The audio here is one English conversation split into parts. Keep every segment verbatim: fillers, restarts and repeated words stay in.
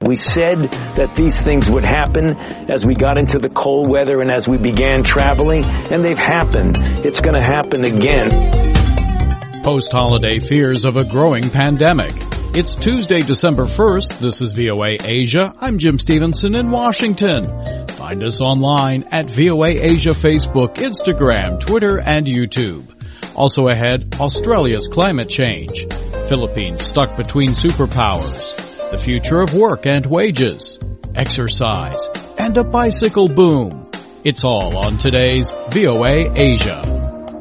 We said that these things would happen as we got into the cold weather and as we began traveling, and they've happened. It's going to happen again. Post-holiday fears of a growing pandemic. It's Tuesday, December first. This is V O A Asia. I'm Jim Stevenson in Washington. Find us online at V O A Asia Facebook, Instagram, Twitter, and YouTube. Also ahead, Australia's climate change. Philippines stuck between superpowers. The future of work and wages. Exercise. And a bicycle boom. It's all on today's V O A Asia.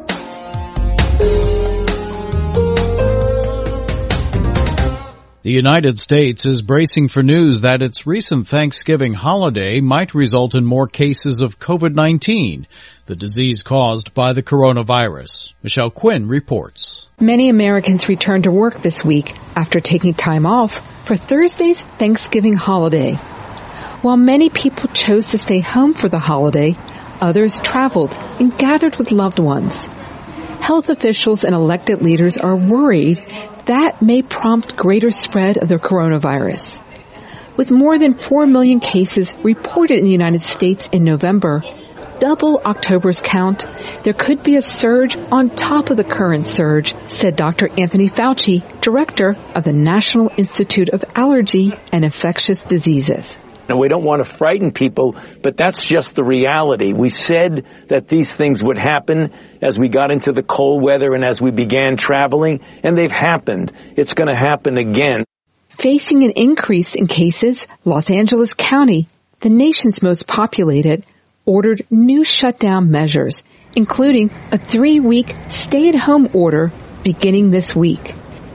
The United States is bracing for news that its recent Thanksgiving holiday might result in more cases of COVID nineteen, the disease caused by the coronavirus. Michelle Quinn reports. Many Americans returned to work this week after taking time off for Thursday's Thanksgiving holiday. While many people chose to stay home for the holiday, others traveled and gathered with loved ones. Health officials and elected leaders are worried that may prompt greater spread of the coronavirus. With more than four million cases reported in the United States in November, double October's count, there could be a surge on top of the current surge, said Doctor Anthony Fauci, director of the National Institute of Allergy and Infectious Diseases. And we don't want to frighten people, but that's just the reality. We said that these things would happen as we got into the cold weather and as we began traveling, and they've happened. It's going to happen again. Facing an increase in cases, Los Angeles County, the nation's most populated, ordered new shutdown measures, including a three-week stay-at-home order beginning this week.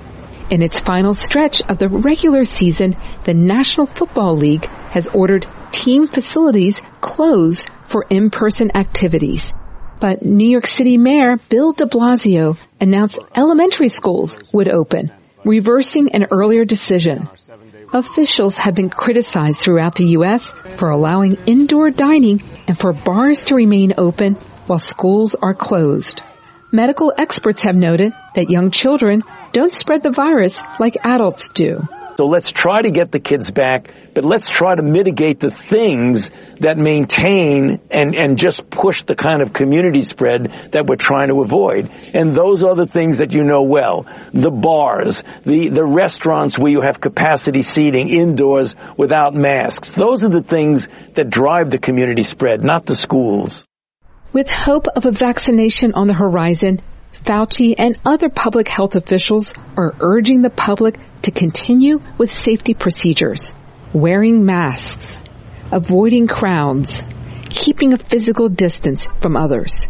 In its final stretch of the regular season, the National Football League has ordered team facilities closed for in-person activities. But New York City Mayor Bill de Blasio announced elementary schools would open, reversing an earlier decision. Officials have been criticized throughout the U S for allowing indoor dining and for bars to remain open while schools are closed. Medical experts have noted that young children don't spread the virus like adults do. So let's try to get the kids back, but let's try to mitigate the things that maintain and, and just push the kind of community spread that we're trying to avoid. And those are the things that you know well. The bars, the, the restaurants where you have capacity seating indoors without masks. Those are the things that drive the community spread, not the schools. With hope of a vaccination on the horizon, Fauci and other public health officials are urging the public to continue with safety procedures, wearing masks, avoiding crowds, keeping a physical distance from others.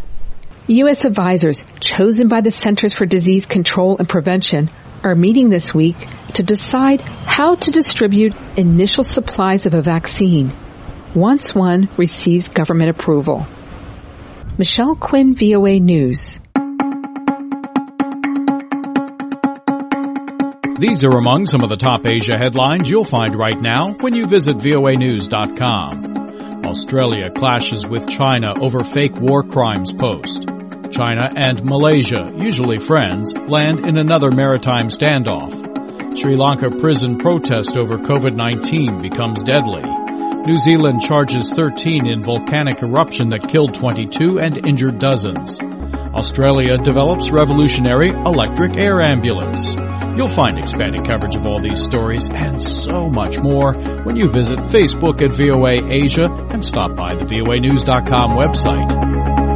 U S advisors chosen by the Centers for Disease Control and Prevention are meeting this week to decide how to distribute initial supplies of a vaccine once one receives government approval. Michelle Quinn, V O A News. These are among some of the top Asia headlines you'll find right now when you visit V O A news dot com. Australia clashes with China over fake war crimes post. China and Malaysia, usually friends, land in another maritime standoff. Sri Lanka prison protest over COVID nineteen becomes deadly. New Zealand charges thirteen in volcanic eruption that killed twenty-two and injured dozens. Australia develops revolutionary electric air ambulance. You'll find expanded coverage of all these stories and so much more when you visit Facebook at V O A Asia and stop by the V O A news dot com website.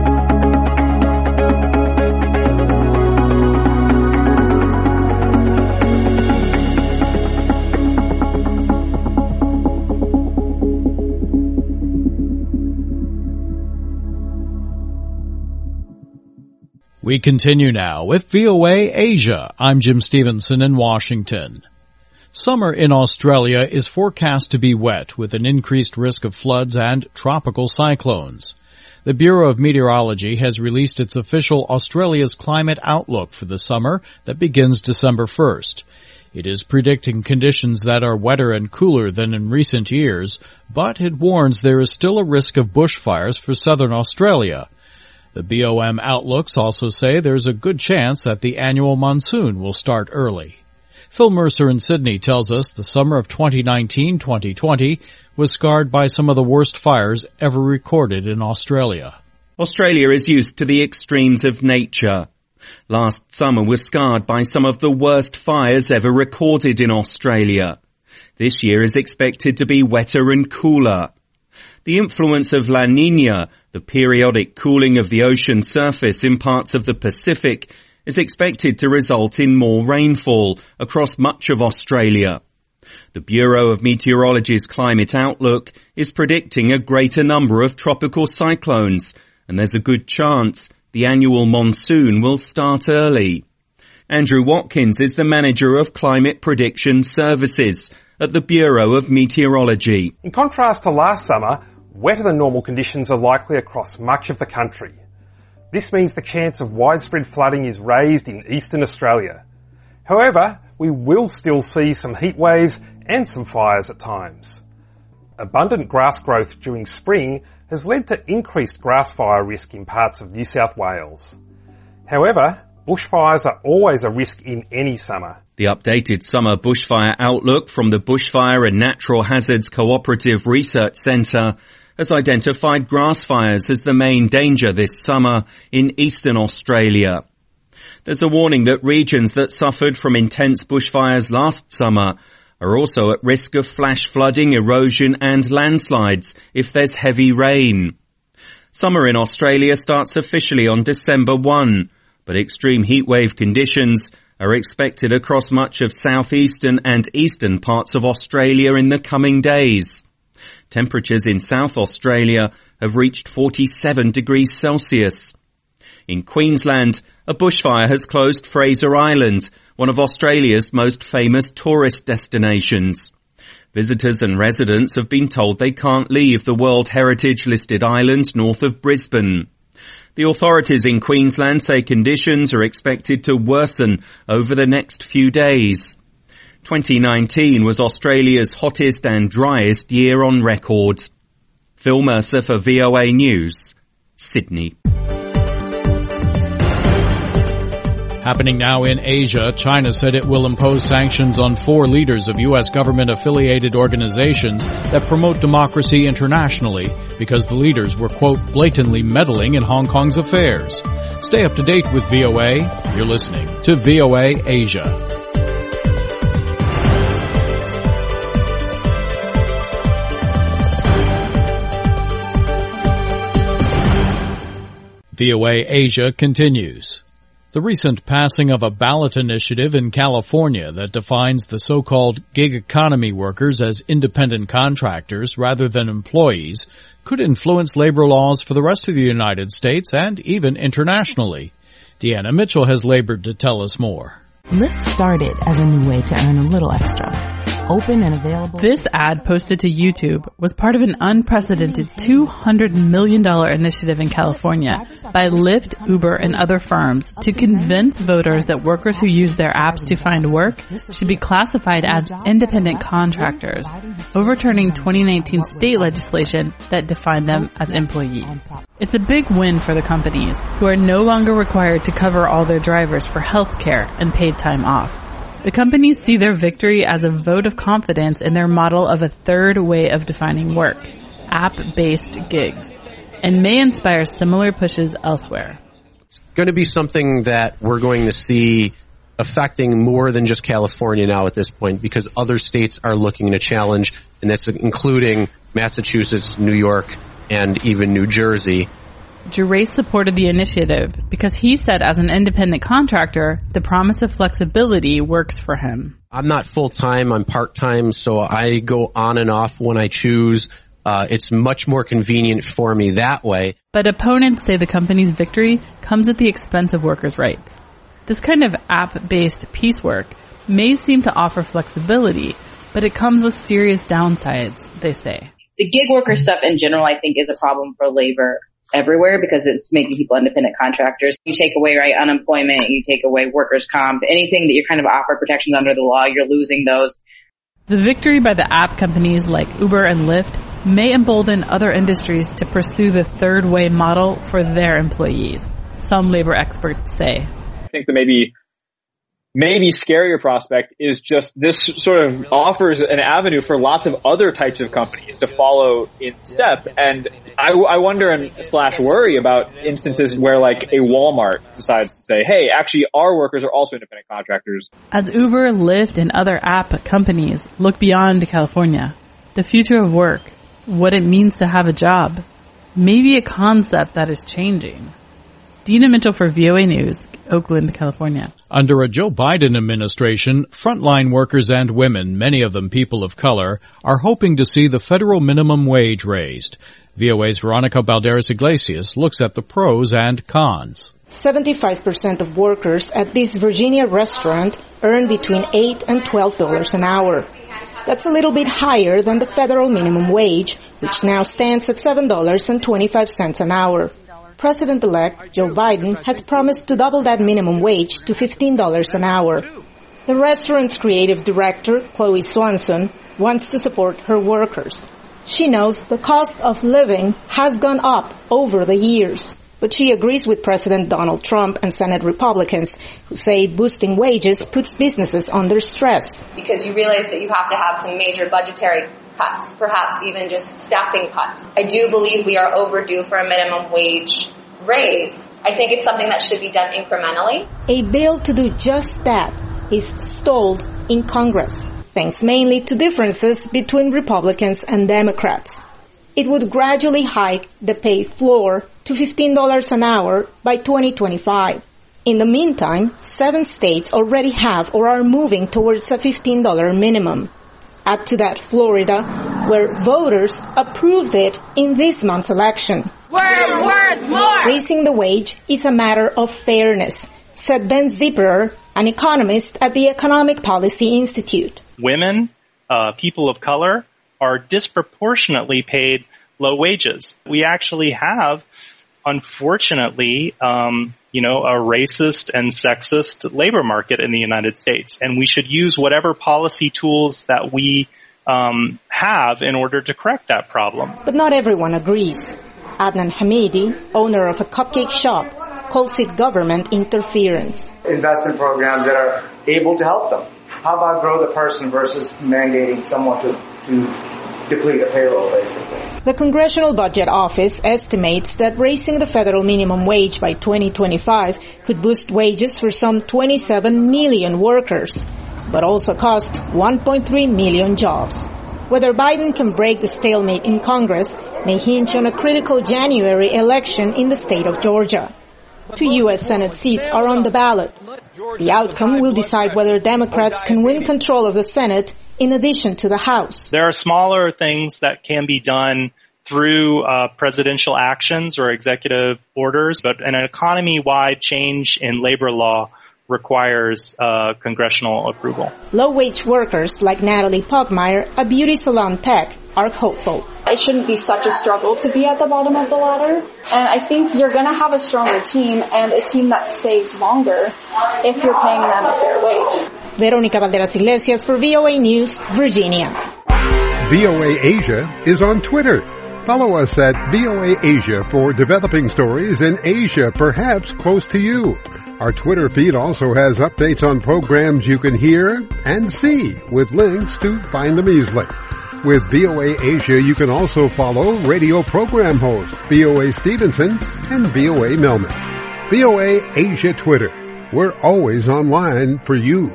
We continue now with V O A Asia. I'm Jim Stevenson in Washington. Summer in Australia is forecast to be wet with an increased risk of floods and tropical cyclones. The Bureau of Meteorology has released its official Australia's climate outlook for the summer that begins December first. It is predicting conditions that are wetter and cooler than in recent years, but it warns there is still a risk of bushfires for southern Australia. The B O M outlooks also say there's a good chance that the annual monsoon will start early. Phil Mercer in Sydney tells us the summer of twenty nineteen twenty twenty was scarred by some of the worst fires ever recorded in Australia. Australia is used to the extremes of nature. Last summer was scarred by some of the worst fires ever recorded in Australia. This year is expected to be wetter and cooler. The influence of La Niña, the periodic cooling of the ocean surface in parts of the Pacific, is expected to result in more rainfall across much of Australia. The Bureau of Meteorology's climate outlook is predicting a greater number of tropical cyclones, and there's a good chance the annual monsoon will start early. Andrew Watkins is the manager of Climate Prediction Services at the Bureau of Meteorology. In contrast to last summer, wetter than normal conditions are likely across much of the country. This means the chance of widespread flooding is raised in eastern Australia. However, we will still see some heat waves and some fires at times. Abundant grass growth during spring has led to increased grass fire risk in parts of New South Wales. However, bushfires are always a risk in any summer. The updated summer bushfire outlook from the Bushfire and Natural Hazards Cooperative Research Centre has identified grass fires as the main danger this summer in eastern Australia. There's a warning that regions that suffered from intense bushfires last summer are also at risk of flash flooding, erosion and landslides if there's heavy rain. Summer in Australia starts officially on December first, but extreme heatwave conditions are expected across much of southeastern and eastern parts of Australia in the coming days. Temperatures in South Australia have reached forty-seven degrees Celsius. In Queensland, a bushfire has closed Fraser Island, one of Australia's most famous tourist destinations. Visitors and residents have been told they can't leave the World Heritage-listed island north of Brisbane. The authorities in Queensland say conditions are expected to worsen over the next few days. twenty nineteen was Australia's hottest and driest year on record. Phil Mercer for V O A News, Sydney. Happening now in Asia, China said it will impose sanctions on four leaders of U S government-affiliated organizations that promote democracy internationally because the leaders were, quote, blatantly meddling in Hong Kong's affairs. Stay up to date with V O A. You're listening to V O A Asia. V O A Asia continues. The recent passing of a ballot initiative in California that defines the so-called gig economy workers as independent contractors rather than employees could influence labor laws for the rest of the United States and even internationally. Deanna Mitchell has labored to tell us more. Lyft started as a new way to earn a little extra. Open and available. This ad posted to YouTube was part of an unprecedented two hundred million dollars initiative in California by Lyft, Uber, and other firms to convince voters that workers who use their apps to find work should be classified as independent contractors, overturning twenty nineteen state legislation that defined them as employees. It's a big win for the companies, who are no longer required to cover all their drivers for health care and paid time off. The companies see their victory as a vote of confidence in their model of a third way of defining work, app-based gigs, and may inspire similar pushes elsewhere. It's going to be something that we're going to see affecting more than just California now at this point, because other states are looking to challenge, and that's including Massachusetts, New York, and even New Jersey. Gerace supported the initiative because he said as an independent contractor, the promise of flexibility works for him. I'm not full-time, I'm part-time, so I go on and off when I choose. Uh, it's much more convenient for me that way. But opponents say the company's victory comes at the expense of workers' rights. This kind of app-based piecework may seem to offer flexibility, but it comes with serious downsides, they say. The gig worker stuff in general, I think, is a problem for labor everywhere because it's making people independent contractors. You take away, right, unemployment, you take away workers' comp, anything that you're kind of offered protections under the law, you're losing those. The victory by the app companies like Uber and Lyft may embolden other industries to pursue the third way model for their employees, some labor experts say. I think that maybe maybe scarier prospect is just this sort of offers an avenue for lots of other types of companies to follow in step. And I, I wonder and slash worry about instances where like a Walmart decides to say, hey, actually our workers are also independent contractors. As Uber, Lyft, and other app companies look beyond California, the future of work, what it means to have a job, may be a concept that is changing. Dina Mitchell for V O A News, Oakland, California. Under a Joe Biden administration, frontline workers and women, many of them people of color, are hoping to see the federal minimum wage raised. V O A's Veronica Balderas Iglesias looks at the pros and cons. seventy-five percent of workers at this Virginia restaurant earn between eight and twelve dollars an hour. That's a little bit higher than the federal minimum wage, which now stands at seven dollars and twenty-five cents an hour. President-elect Joe Biden has promised to double that minimum wage to fifteen dollars an hour. The restaurant's creative director, Chloe Swanson, wants to support her workers. She knows the cost of living has gone up over the years, but she agrees with President Donald Trump and Senate Republicans who say boosting wages puts businesses under stress. Because you realize that you have to have some major budgetary cuts, perhaps even just staffing cuts. I do believe we are overdue for a minimum wage raise. I think it's something that should be done incrementally. A bill to do just that is stalled in Congress, thanks mainly to differences between Republicans and Democrats. It would gradually hike the pay floor to fifteen dollars an hour by twenty twenty-five. In the meantime, seven states already have or are moving towards a fifteen dollars minimum. Add to that Florida, where voters approved it in this month's election. We're worth more! Raising the wage is a matter of fairness, said Ben Zipperer, an economist at the Economic Policy Institute. Women, uh, people of color, are disproportionately paid low wages. We actually have, unfortunately, um, you know, a racist and sexist labor market in the United States, and we should use whatever policy tools that we um, have in order to correct that problem. But not everyone agrees. Adnan Hamidi, owner of a cupcake shop, calls it government interference. Invest in programs that are able to help them. How about grow the person versus mandating someone to, to deplete a payroll, basically? The Congressional Budget Office estimates that raising the federal minimum wage by twenty twenty-five could boost wages for some twenty-seven million workers, but also cost one point three million jobs. Whether Biden can break the stalemate in Congress may hinge on a critical January election in the state of Georgia. Two U S Senate seats are on the ballot. The outcome will decide whether Democrats can win control of the Senate in addition to the House. There are smaller things that can be done through uh, presidential actions or executive orders, but an economy-wide change in labor law requires uh, congressional approval. Low-wage workers like Natalie Pogmeyer, a beauty salon tech, are hopeful. It shouldn't be such a struggle to be at the bottom of the ladder. And I think you're going to have a stronger team and a team that stays longer if you're paying them a fair wage. Veronica Balderas Iglesias for V O A News, Virginia. V O A Asia is on Twitter. Follow us at V O A Asia for developing stories in Asia, perhaps close to you. Our Twitter feed also has updates on programs you can hear and see with links to find them easily. With V O A Asia, you can also follow radio program host V O A Stevenson and V O A Melman. V O A Asia Twitter. We're always online for you.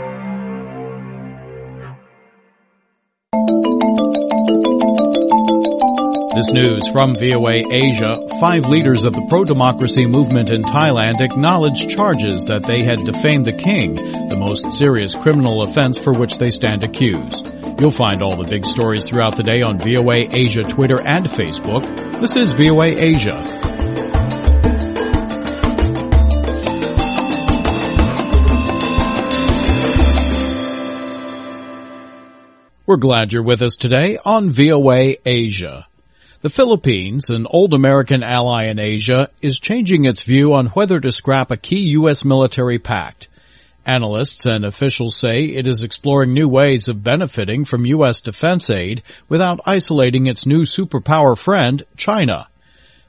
This news from V O A Asia. Five leaders of the pro-democracy movement in Thailand acknowledged charges that they had defamed the king, the most serious criminal offense for which they stand accused. You'll find all the big stories throughout the day on V O A Asia Twitter and Facebook. This is V O A Asia. We're glad you're with us today on V O A Asia. The Philippines, an old American ally in Asia, is changing its view on whether to scrap a key U S military pact. Analysts and officials say it is exploring new ways of benefiting from U S defense aid without isolating its new superpower friend, China.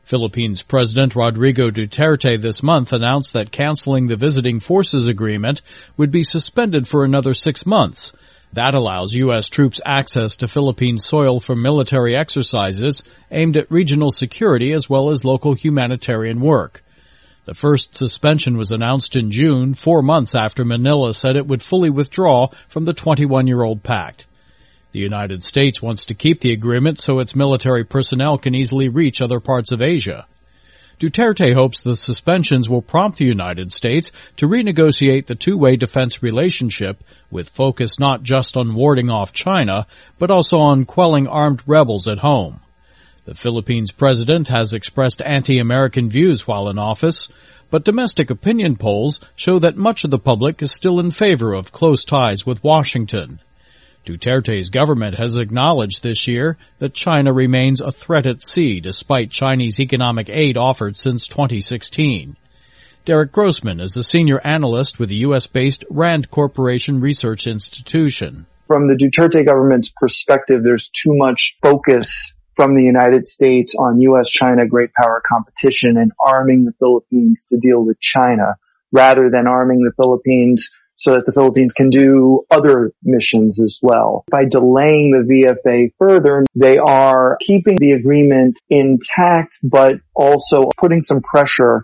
Philippines President Rodrigo Duterte this month announced that canceling the Visiting Forces Agreement would be suspended for another six months. That allows U S troops access to Philippine soil for military exercises aimed at regional security as well as local humanitarian work. The first suspension was announced in June, four months after Manila said it would fully withdraw from the twenty-one-year-old pact. The United States wants to keep the agreement so its military personnel can easily reach other parts of Asia. Duterte hopes the suspensions will prompt the United States to renegotiate the two-way defense relationship with focus not just on warding off China, but also on quelling armed rebels at home. The Philippines president has expressed anti-American views while in office, but domestic opinion polls show that much of the public is still in favor of close ties with Washington. Duterte's government has acknowledged this year that China remains a threat at sea despite Chinese economic aid offered since twenty sixteen. Derek Grossman is a senior analyst with the U S-based RAND Corporation Research Institution. From the Duterte government's perspective, there's too much focus from the United States on U S-China great power competition and arming the Philippines to deal with China rather than arming the Philippines so that the Philippines can do other missions as well. By delaying the V F A further, they are keeping the agreement intact, but also putting some pressure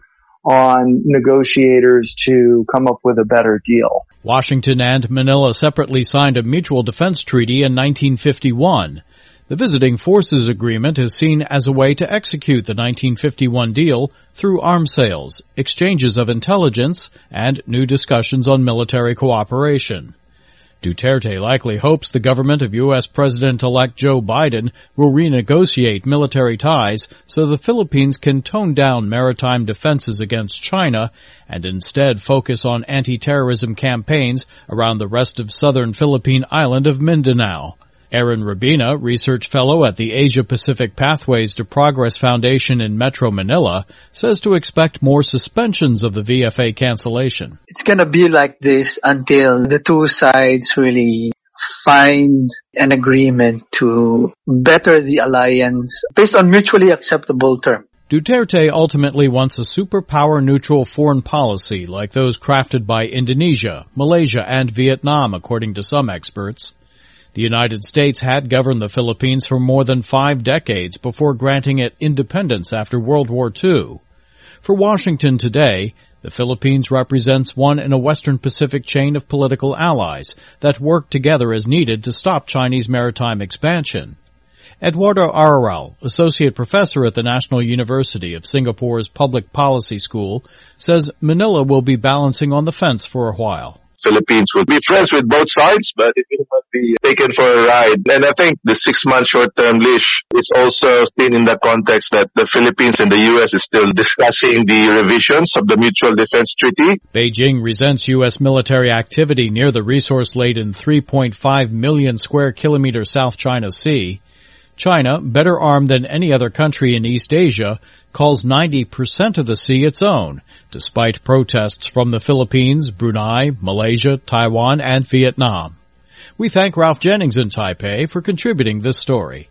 on negotiators to come up with a better deal. Washington and Manila separately signed a mutual defense treaty in nineteen fifty-one. The Visiting Forces Agreement is seen as a way to execute the nineteen fifty-one deal through arms sales, exchanges of intelligence, and new discussions on military cooperation. Duterte likely hopes the government of U S President-elect Joe Biden will renegotiate military ties so the Philippines can tone down maritime defenses against China and instead focus on anti-terrorism campaigns around the rest of southern Philippine island of Mindanao. Aaron Rabina, research fellow at the Asia-Pacific Pathways to Progress Foundation in Metro Manila, says to expect more suspensions of the V F A cancellation. It's going to be like this until the two sides really find an agreement to better the alliance based on mutually acceptable terms. Duterte ultimately wants a superpower-neutral foreign policy like those crafted by Indonesia, Malaysia, and Vietnam, according to some experts. The United States had governed the Philippines for more than five decades before granting it independence after World War Two. For Washington today, the Philippines represents one in a Western Pacific chain of political allies that work together as needed to stop Chinese maritime expansion. Eduardo Araral, associate professor at the National University of Singapore's Public Policy School, says Manila will be balancing on the fence for a while. Philippines will be friends with both sides, but it will not be taken for a ride. And I think the six-month short-term leash is also seen in the context that the Philippines and the U S is still discussing the revisions of the Mutual Defense Treaty. Beijing resents U S military activity near the resource-laden three point five million square kilometer South China Sea. China, better armed than any other country in East Asia, calls ninety percent of the sea its own, despite protests from the Philippines, Brunei, Malaysia, Taiwan, and Vietnam. We thank Ralph Jennings in Taipei for contributing this story.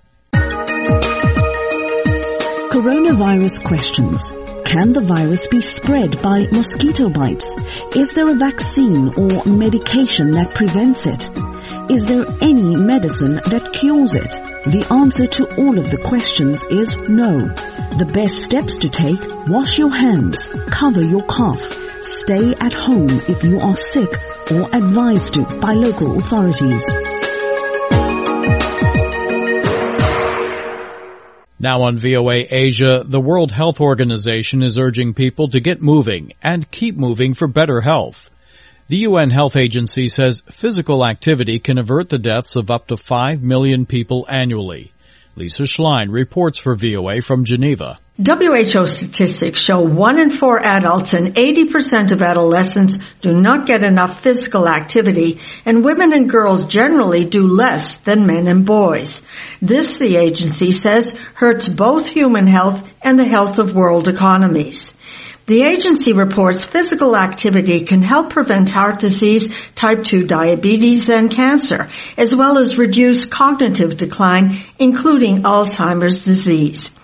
Coronavirus questions. Can the virus be spread by mosquito bites? Is there a vaccine or medication that prevents it? Is there any medicine that cures it? The answer to all of the questions is no. The best steps to take: wash your hands, cover your cough, stay at home if you are sick or advised to by local authorities. Now on V O A Asia, the World Health Organization is urging people to get moving and keep moving for better health. The U N Health Agency says physical activity can avert the deaths of up to five million people annually. Lisa Schlein reports for V O A from Geneva. W H O statistics show one in four adults and eighty percent of adolescents do not get enough physical activity, and women and girls generally do less than men and boys. This, the agency says, hurts both human health and the health of world economies. The agency reports physical activity can help prevent heart disease, type two diabetes, and cancer, as well as reduce cognitive decline, including Alzheimer's disease.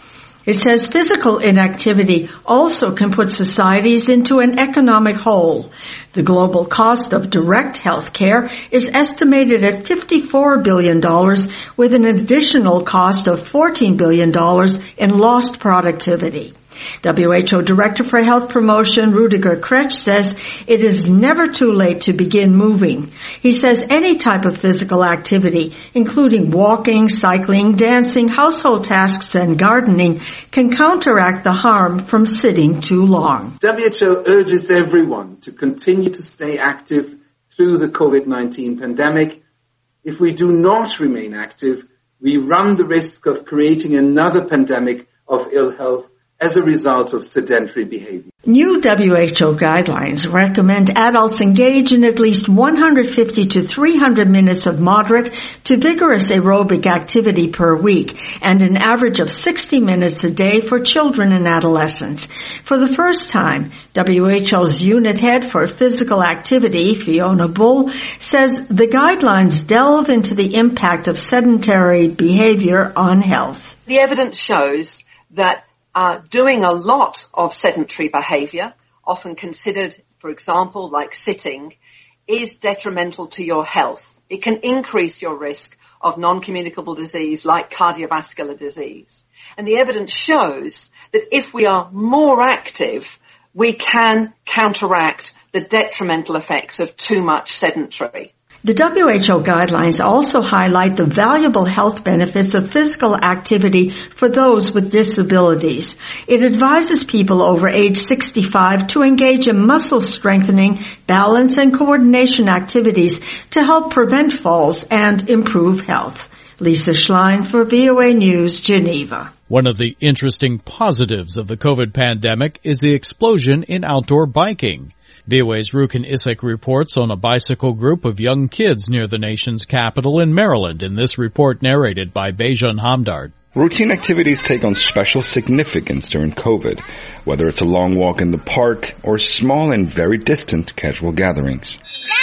It says physical inactivity also can put societies into an economic hole. The global cost of direct health care is estimated at fifty-four billion dollars, with an additional cost of fourteen billion dollars in lost productivity. W H O Director for Health Promotion, Rudiger Kretsch, says it is never too late to begin moving. He says any type of physical activity, including walking, cycling, dancing, household tasks, and gardening, can counteract the harm from sitting too long. W H O urges everyone to continue to stay active through the COVID nineteen pandemic. If we do not remain active, we run the risk of creating another pandemic of ill health as a result of sedentary behavior. New W H O guidelines recommend adults engage in at least one hundred fifty to three hundred minutes of moderate to vigorous aerobic activity per week and an average of sixty minutes a day for children and adolescents. For the first time, W H O's unit head for physical activity, Fiona Bull, says the guidelines delve into the impact of sedentary behavior on health. The evidence shows that Uh, doing a lot of sedentary behavior, often considered, for example, like sitting, is detrimental to your health. It can increase your risk of non-communicable disease like cardiovascular disease. And the evidence shows that if we are more active, we can counteract the detrimental effects of too much sedentary. The W H O guidelines also highlight the valuable health benefits of physical activity for those with disabilities. It advises people over age sixty-five to engage in muscle strengthening, balance, and coordination activities to help prevent falls and improve health. Lisa Schlein for V O A News, Geneva. One of the interesting positives of the COVID pandemic is the explosion in outdoor biking. V O A's Rukin Isik reports on a bicycle group of young kids near the nation's capital in Maryland, in this report narrated by Bejan Hamdard. Routine activities take on special significance during COVID, whether it's a long walk in the park or small and very distant casual gatherings.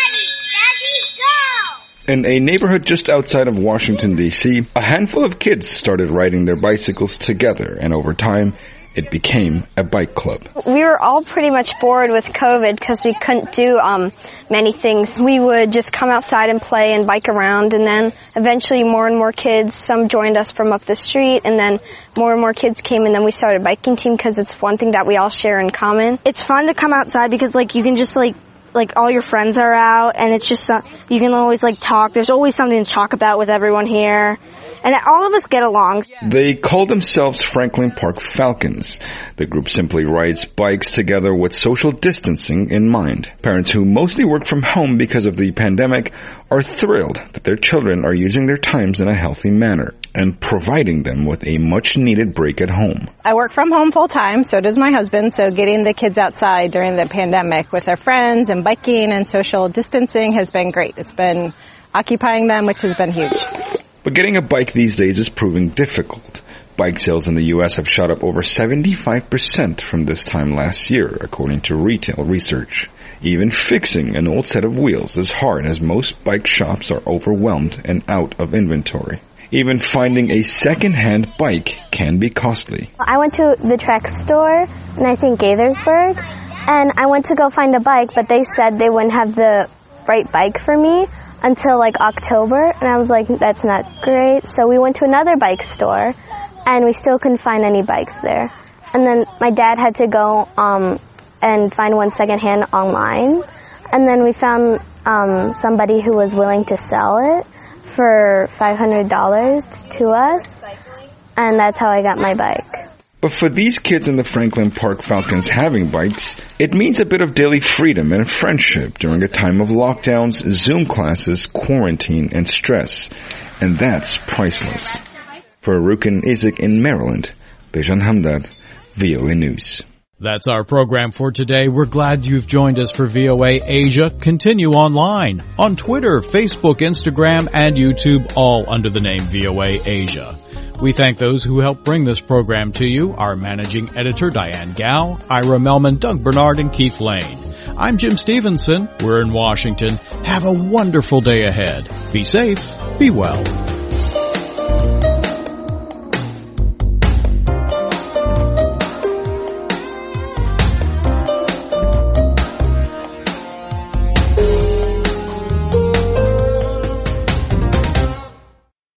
In a neighborhood just outside of Washington, D C, a handful of kids started riding their bicycles together, and over time, it became a bike club. We were all pretty much bored with COVID because we couldn't do um many things. We would just come outside and play and bike around, and then eventually more and more kids, some joined us from up the street, and then more and more kids came, and then we started a biking team because it's one thing that we all share in common. It's fun to come outside because like you can just like like all your friends are out, and it's just uh, you can always like talk. There's always something to talk about with everyone here. And all of us get along. They call themselves Franklin Park Falcons. The group simply rides bikes together with social distancing in mind. Parents who mostly work from home because of the pandemic are thrilled that their children are using their times in a healthy manner and providing them with a much-needed break at home. I work from home full-time, so does my husband, so getting the kids outside during the pandemic with their friends and biking and social distancing has been great. It's been occupying them, which has been huge. But getting a bike these days is proving difficult. Bike sales in the U S have shot up over seventy-five percent from this time last year, according to retail research. Even fixing an old set of wheels is hard as most bike shops are overwhelmed and out of inventory. Even finding a second-hand bike can be costly. I went to the Trek store, and I think Gaithersburg, and I went to go find a bike, but they said they wouldn't have the right bike for me until like October, and I was like, that's not great. So we went to another bike store, and we still couldn't find any bikes there. And then my dad had to go um and find one secondhand online, and then we found um somebody who was willing to sell it for five hundred dollars to us, and that's how I got my bike. But for these kids in the Franklin Park Falcons having bikes, it means a bit of daily freedom and friendship during a time of lockdowns, Zoom classes, quarantine, and stress. And that's priceless. For Rukin Isik in Maryland, Bejan Hamdard, V O A News. That's our program for today. We're glad you've joined us for V O A Asia. Continue online on Twitter, Facebook, Instagram, and YouTube, all under the name V O A Asia. We thank those who helped bring this program to you, our managing editor, Diane Gao, Ira Melman, Doug Bernard, and Keith Lane. I'm Jim Stevenson. We're in Washington. Have a wonderful day ahead. Be safe. Be well.